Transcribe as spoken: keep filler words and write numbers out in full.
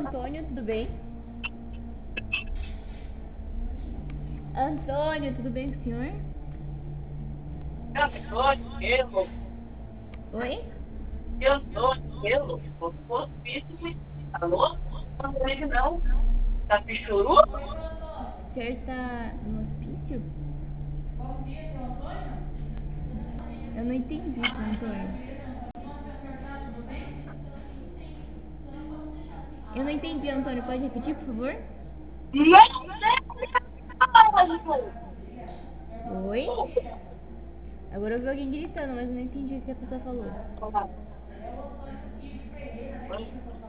Antônio, tudo bem? Antônio, tudo bem com o senhor? Antônio, pelo, Oi? Antônio, pelo, hospício, alô? Não ligue não, tá pichuru? O senhor está no hospício? Eu não entendi, seu Antônio. Eu não entendi, Antônio. Pode repetir, por favor? Não mesmo! Oi? Agora eu vi alguém gritando, mas eu não entendi o que a pessoa falou.